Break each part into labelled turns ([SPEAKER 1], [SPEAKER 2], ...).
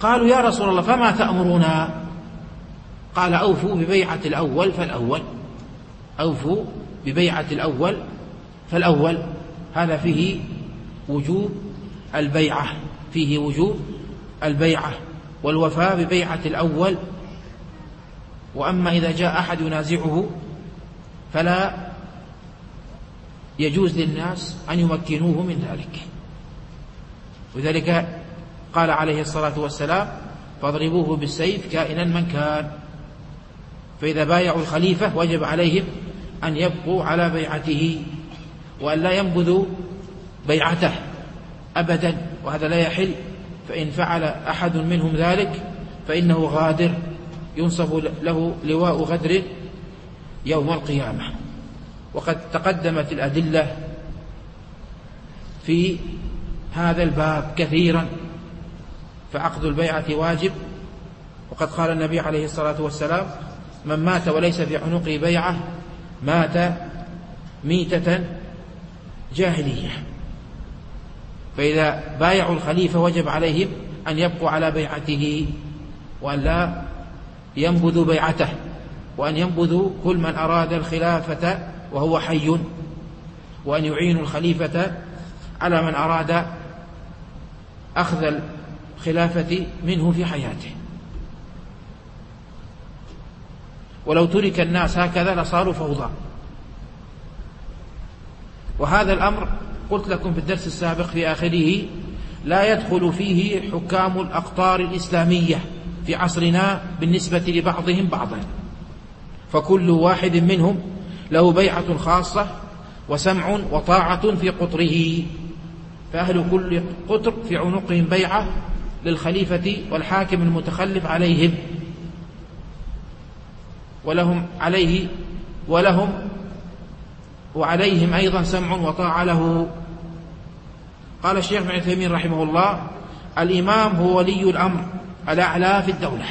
[SPEAKER 1] قالوا يا رسول الله فما تأمرنا؟ قال أوفوا ببيعة الأول فالأول، أوفوا ببيعة الأول فالأول. هذا فيه وجوب البيعة، فيه وجوب البيعة والوفاء ببيعة الأول. وأما إذا جاء أحد ينازعه فلا يجوز للناس أن يمكنوه من ذلك. وذلك قال عليه الصلاة والسلام فاضربوه بالسيف كائنا من كان. فإذا بايعوا الخليفة وجب عليهم أن يبقوا على بيعته وأن لا ينبذوا بيعته أبدا، وهذا لا يحل. فإن فعل أحد منهم ذلك فإنه غادر، ينصب له لواء غدر يوم القيامة. وقد تقدمت الأدلة في هذا الباب كثيرا، فعقد البيعة واجب. وقد قال النبي عليه الصلاة والسلام من مات وليس في عنقه بيعة مات ميتة جاهلية. فإذا بايعوا الخليفة وجب عليهم أن يبقوا على بيعته وأن لا ينبذوا بيعته، وأن ينبذوا كل من أراد الخلافة وهو حي، وأن يعينوا الخليفة على من أراد أخذ الخلافة منه في حياته. ولو ترك الناس هكذا لصاروا فوضى. وهذا الأمر قلت لكم في الدرس السابق في آخره لا يدخل فيه حكام الأقطار الإسلامية في عصرنا بالنسبة لبعضهم بعضا، فكل واحد منهم له بيعة خاصة وسمع وطاعة في قطره، فأهل كل قطر في عنقهم بيعة للخليفة والحاكم المتخلف عليهم، وعليهم أيضا سمع وطاعة له. قال الشيخ ابن عثيمين رحمه الله الإمام هو ولي الأمر الأعلى في الدولة،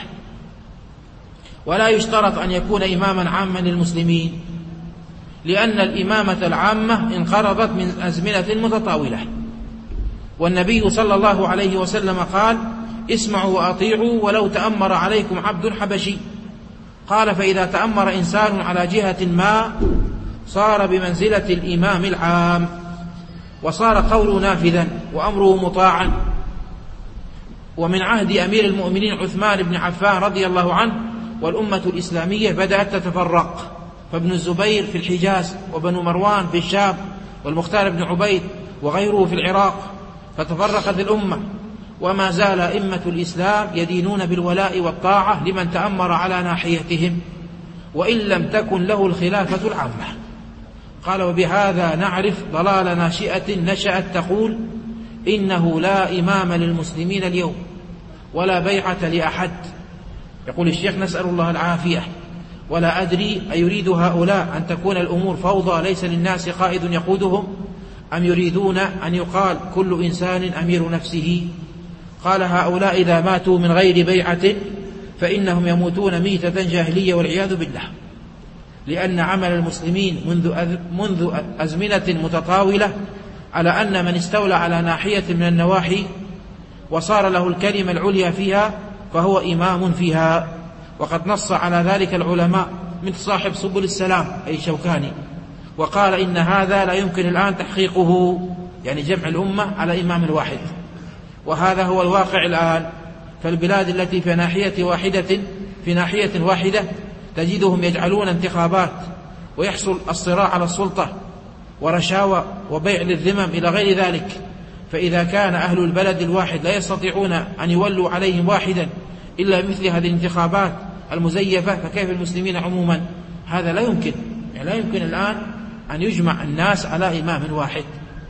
[SPEAKER 1] ولا يشترط أن يكون إماما عاما للمسلمين، لأن الإمامة العامة انقرضت من أزمنة متطاولة. والنبي صلى الله عليه وسلم قال اسمعوا وأطيعوا ولو تأمر عليكم عبد حبشي. قال فإذا تأمر إنسان على جهة ما صار بمنزلة الإمام العام، وصار قوله نافذا وأمره مطاعا. ومن عهد أمير المؤمنين عثمان بن عفان رضي الله عنه والأمة الإسلامية بدأت تتفرق، فابن الزبير في الحجاز، وبن مروان في الشام، والمختار بن عبيد وغيره في العراق، فتفرقت الأمة. وما زال أئمة الإسلام يدينون بالولاء والطاعة لمن تأمر على ناحيتهم وإن لم تكن له الخلافة العامة. قال وبهذا نعرف ضلال ناشئة نشأت تقول إنه لا إمام للمسلمين اليوم ولا بيعة لأحد. يقول الشيخ نسأل الله العافية، ولا أدري أيريد هؤلاء أن تكون الأمور فوضى ليس للناس قائد يقودهم، أم يريدون أن يقال كل إنسان أمير نفسه. قال هؤلاء إذا ماتوا من غير بيعة فإنهم يموتون ميتة جاهلية والعياذ بالله، لأن عمل المسلمين منذ أزمنة متطاولة على أن من استولى على ناحية من النواحي وصار له الكلمة العليا فيها فهو إمام فيها. وقد نص على ذلك العلماء مثل صاحب سبل السلام أي شوكاني، وقال إن هذا لا يمكن الآن تحقيقه، يعني جمع الأمة على إمام واحد. وهذا هو الواقع الآن. فالبلاد التي في ناحية واحدة تجدهم يجعلون انتخابات ويحصل الصراع على السلطة ورشاوى وبيع للذمم إلى غير ذلك. فإذا كان أهل البلد الواحد لا يستطيعون أن يولوا عليهم واحدا إلا مثل هذه الانتخابات المزيفة، فكيف المسلمين عموما؟ هذا لا يمكن، يعني لا يمكن الآن أن يجمع الناس على إمام واحد.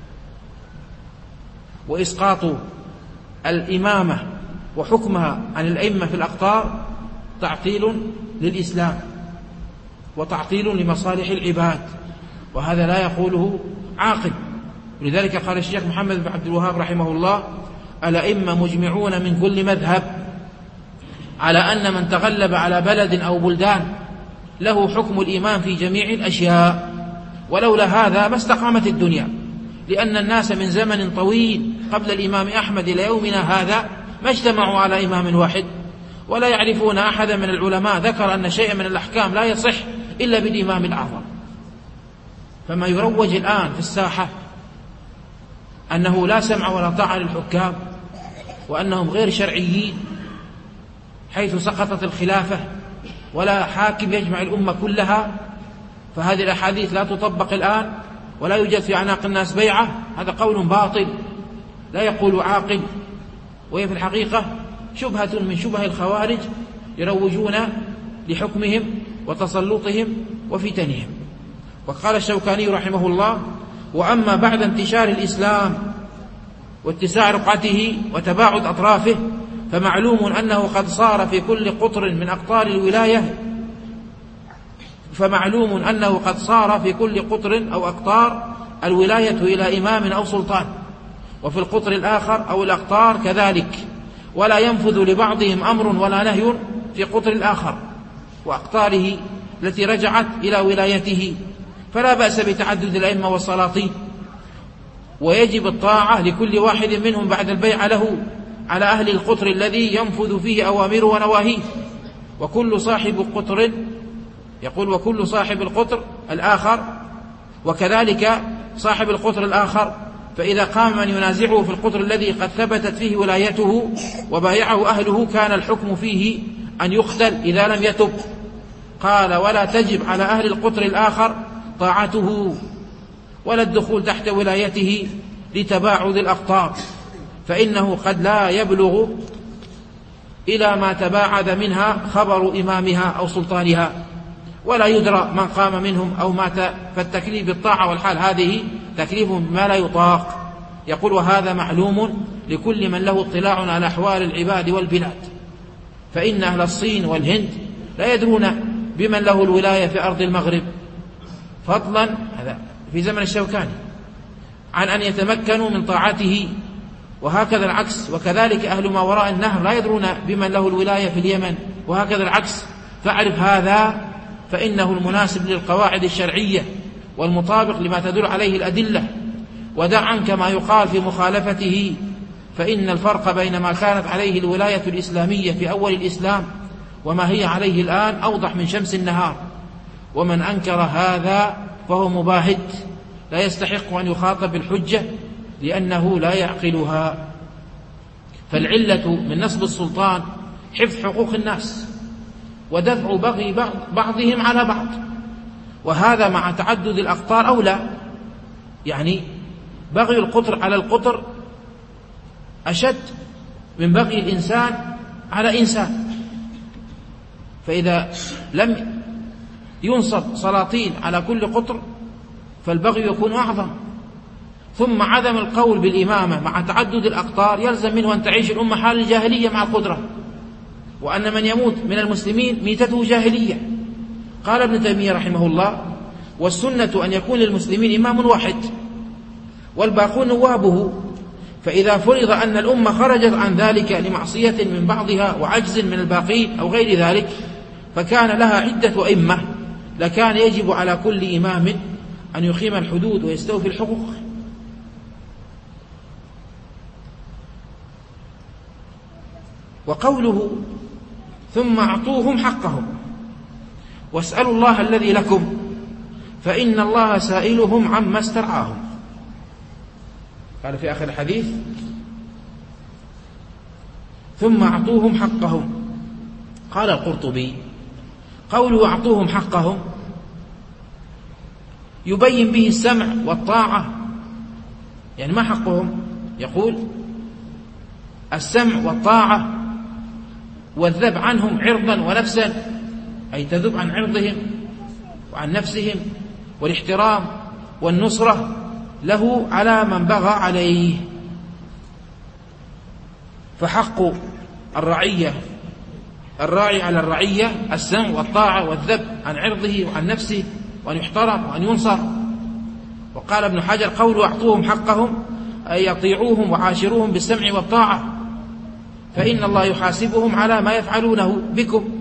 [SPEAKER 1] وإسقاط الإمامة وحكمها عن الأئمة في الأقطار تعطيل للإسلام وتعطيل لمصالح العباد، وهذا لا يقوله عاقل. ولذلك قال الشيخ محمد بن عبد الوهاب رحمه الله الأئمة مجمعون من كل مذهب على أن من تغلب على بلد أو بلدان له حكم الإمام في جميع الأشياء، ولولا هذا ما استقامت الدنيا، لأن الناس من زمن طويل قبل الإمام أحمد إلى يومنا هذا ما اجتمعوا على إمام واحد، ولا يعرفون أحدا من العلماء ذكر أن شيئا من الأحكام لا يصح إلا بالإمام الأعظم. فما يروج الآن في الساحة أنه لا سمع ولا طاعة للحكام، وأنهم غير شرعيين حيث سقطت الخلافة ولا حاكم يجمع الأمة كلها، فهذه الأحاديث لا تطبق الآن ولا يوجد في أعناق الناس بيعة، هذا قول باطل لا يقول عاقل، وهي في الحقيقة شبهة من شبه الخوارج يروجون لحكمهم وتسلطهم وفتنهم. وقال الشوكاني رحمه الله: وأما بعد انتشار الإسلام واتساع رقعته وتباعد أطرافه فمعلوم أنه قد صار في كل قطر من أقطار الولاية أو أقطار الولاية إلى إمام أو سلطان، وفي القطر الآخر أو الأقطار كذلك، ولا ينفذ لبعضهم أمر ولا نهي في قطر الآخر وأقطاره التي رجعت إلى ولايته، فلا بأس بتعدد الأئمة والسلاطين، ويجب الطاعة لكل واحد منهم بعد البيعة له على أهل القطر الذي ينفذ فيه أوامره ونواهيه. وكل صاحب القطر الآخر، وكذلك صاحب القطر الآخر، فإذا قام من ينازعه في القطر الذي قد ثبتت فيه ولايته وبايعه أهله كان الحكم فيه أن يقتل إذا لم يتب. قال: ولا تجب على أهل القطر الآخر طاعته ولا الدخول تحت ولايته لتباعد الأقطار، فإنه قد لا يبلغ إلى ما تباعد منها خبر إمامها أو سلطانها، ولا يدرى من قام منهم أو مات، فالتكليف بالطاعة والحال هذه تكليف ما لا يطاق. يقول: وهذا معلوم لكل من له اطلاع على أحوال العباد والبلاد، فإن أهل الصين والهند لا يدرون بمن له الولاية في أرض المغرب، فضلا هذا في زمن الشوكاني عن أن يتمكنوا من طاعته، وهكذا العكس. وكذلك أهل ما وراء النهر لا يدرون بمن له الولاية في اليمن، وهكذا العكس. فاعرف هذا فإنه المناسب للقواعد الشرعية والمطابق لما تدل عليه الأدلة، ودع عنك ما يقال في مخالفته، فإن الفرق بين ما كانت عليه الولاية الإسلامية في أول الإسلام وما هي عليه الآن أوضح من شمس النهار، ومن أنكر هذا فهو مباهت لا يستحق أن يخاطب بالحجة لأنه لا يعقلها. فالعلة من نصب السلطان حفظ حقوق الناس ودفع بغي بعضهم على بعض، وهذا مع تعدد الأقطار أولى. يعني بغي القطر على القطر أشد من بغي الإنسان على إنسان، فإذا لم ينصب سلاطين على كل قطر فالبغي يكون أعظم. ثم عدم القول بالإمامة مع تعدد الأقطار يلزم منه أن تعيش الأمة حال الجاهلية مع القدرة، وأن من يموت من المسلمين ميتته جاهلية. قال ابن تيمية رحمه الله: والسنة أن يكون للمسلمين إمام واحد والباقون نوابه، فإذا فرض أن الأمة خرجت عن ذلك لمعصية من بعضها وعجز من الباقين أو غير ذلك فكان لها عدة أئمة، لكان يجب على كل إمام أن يقيم الحدود ويستوفي الحقوق. وقوله: ثم أعطوهم حقهم واسألوا الله الذي لكم فإن الله سائلهم عما استرعاهم. قال في آخر الحديث: ثم أعطوهم حقهم. قال القرطبي: قوله أعطوهم حقهم يبين به السمع والطاعة. يعني ما حقهم؟ يقول: السمع والطاعة والذب عنهم عرضا ونفسا، أي تذب عن عرضهم وعن نفسهم، والاحترام والنصرة له على من بغى عليه. فحق الرعية الراعي على الرعية السمع والطاعة والذب عن عرضه وعن نفسه، وأن يحترم وأن ينصر. وقال ابن حجر: قولوا أعطوهم حقهم أي يطيعوهم وعاشروهم بالسمع والطاعة، فإن الله يحاسبهم على ما يفعلونه بكم.